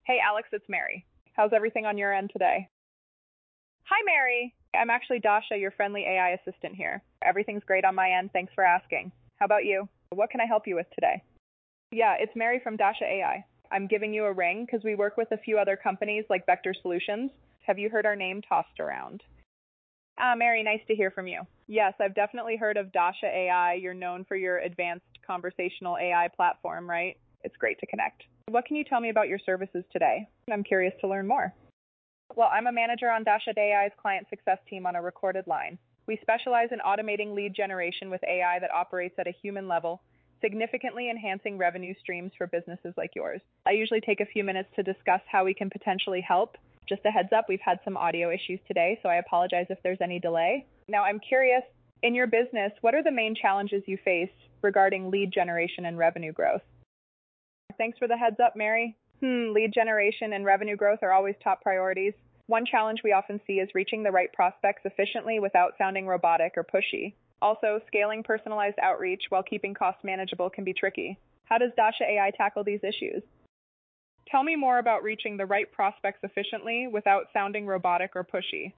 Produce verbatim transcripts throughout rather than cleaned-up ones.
Hey, Alex, it's Mary. How's everything on your end today? Hi, Mary. I'm actually Dasha, your friendly A I assistant here. Everything's great on my end. Thanks for asking. How about you? What can I help you with today? Yeah, it's Mary from Dasha A I. I'm giving you a ring because we work with a few other companies like Vector Solutions. Have you heard our name tossed around? Ah, Mary, nice to hear from you. Yes, I've definitely heard of Dasha A I. You're known for your advanced conversational A I platform, right? It's great to connect. What can you tell me about your services today? I'm curious to learn more. Well, I'm a manager on Dasha A I's client success team on a recorded line. We specialize in automating lead generation with A I that operates at a human level, significantly enhancing revenue streams for businesses like yours. I usually take a few minutes to discuss how we can potentially help. Just a heads up, we've had some audio issues today, so I apologize if there's any delay. Now, I'm curious, in your business, what are the main challenges you face regarding lead generation and revenue growth? Thanks for the heads up, Mary. Hmm, lead generation and revenue growth are always top priorities. One challenge we often see is reaching the right prospects efficiently without sounding robotic or pushy. Also, scaling personalized outreach while keeping costs manageable can be tricky. How does Dasha A I tackle these issues? Tell me more about reaching the right prospects efficiently without sounding robotic or pushy.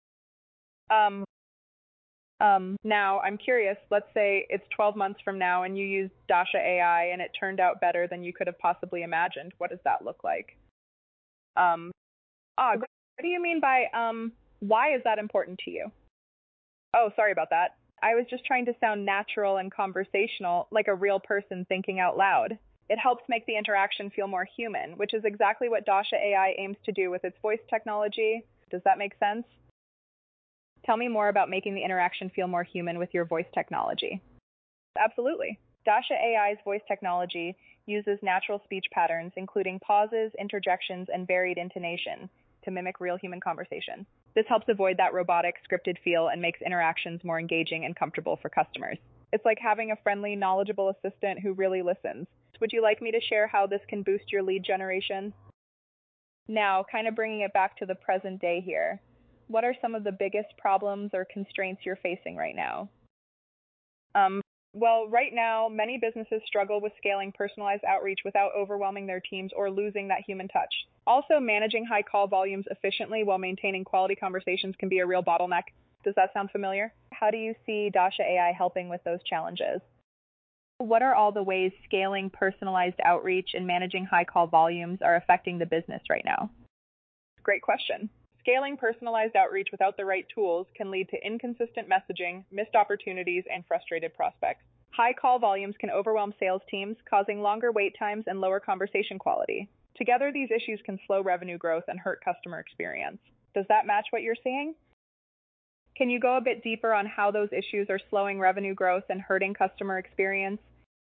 Um, um, now, I'm curious, let's say it's twelve months from now and you use Dasha A I and it turned out better than you could have possibly imagined. What does that look like? Um, ah, what do you mean by, um, why is that important to you? Oh, sorry about that. I was just trying to sound natural and conversational, like a real person thinking out loud. It helps make the interaction feel more human, which is exactly what Dasha A I aims to do with its voice technology. Does that make sense? Tell me more about making the interaction feel more human with your voice technology. Absolutely. Dasha A I's voice technology uses natural speech patterns, including pauses, interjections, and varied intonation, to mimic real human conversation. This helps avoid that robotic, scripted feel and makes interactions more engaging and comfortable for customers. It's like having a friendly, knowledgeable assistant who really listens. Would you like me to share how this can boost your lead generation? Now, kind of bringing it back to the present day here, what are some of the biggest problems or constraints you're facing right now? Um, well, right now, many businesses struggle with scaling personalized outreach without overwhelming their teams or losing that human touch. Also, managing high call volumes efficiently while maintaining quality conversations can be a real bottleneck. Does that sound familiar? How do you see Dasha A I helping with those challenges? What are all the ways scaling personalized outreach and managing high call volumes are affecting the business right now? Great question. Scaling personalized outreach without the right tools can lead to inconsistent messaging, missed opportunities, and frustrated prospects. High call volumes can overwhelm sales teams, causing longer wait times and lower conversation quality. Together, these issues can slow revenue growth and hurt customer experience. Does that match what you're seeing? Can you go a bit deeper on how those issues are slowing revenue growth and hurting customer experience?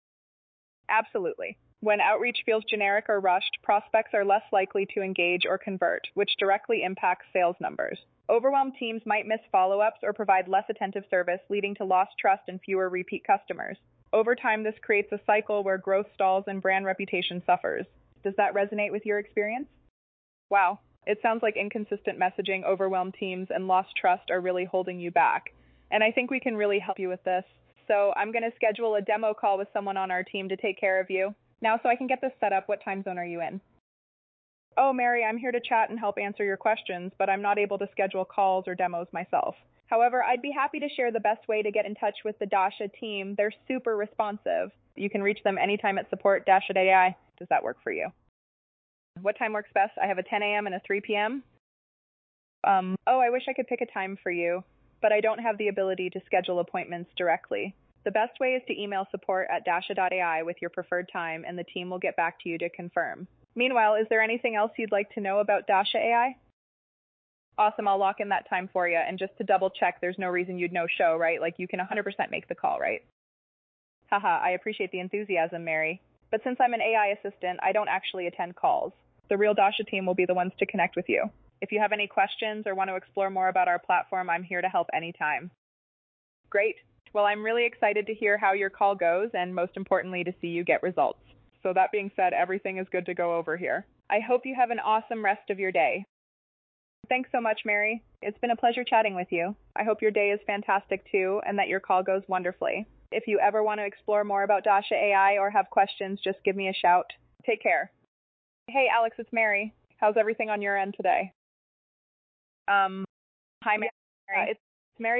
Absolutely. When outreach feels generic or rushed, prospects are less likely to engage or convert, which directly impacts sales numbers. Overwhelmed teams might miss follow-ups or provide less attentive service, leading to lost trust and fewer repeat customers. Over time, this creates a cycle where growth stalls and brand reputation suffers. Does that resonate with your experience? Wow. It sounds like inconsistent messaging, overwhelmed teams, and lost trust are really holding you back. And I think we can really help you with this. So I'm going to schedule a demo call with someone on our team to take care of you. Now, so I can get this set up, what time zone are you in? Oh, Mary, I'm here to chat and help answer your questions, but I'm not able to schedule calls or demos myself. However, I'd be happy to share the best way to get in touch with the Dasha team. They're super responsive. You can reach them anytime at support dash A I. Does that work for you? What time works best? I have a ten a.m. and a three p.m. Um, oh, I wish I could pick a time for you, but I don't have the ability to schedule appointments directly. The best way is to email support at dasha dot A I with your preferred time, and the team will get back to you to confirm. Meanwhile, is there anything else you'd like to know about Dasha A I? Awesome, I'll lock in that time for you, and just to double check, there's no reason you'd no-show, right? Like, you can one hundred percent make the call, right? Haha, I appreciate the enthusiasm, Mary. But since I'm an A I assistant, I don't actually attend calls. The real Dasha team will be the ones to connect with you. If you have any questions or want to explore more about our platform, I'm here to help anytime. Great. Well, I'm really excited to hear how your call goes and most importantly to see you get results. So that being said, everything is good to go over here. I hope you have an awesome rest of your day. Thanks so much, Mary. It's been a pleasure chatting with you. I hope your day is fantastic too and that your call goes wonderfully. If you ever want to explore more about Dasha A I or have questions, just give me a shout. Take care. Hey, Alex, it's Mary. How's everything on your end today? Um, hi, Mary. Yeah, Uh, it's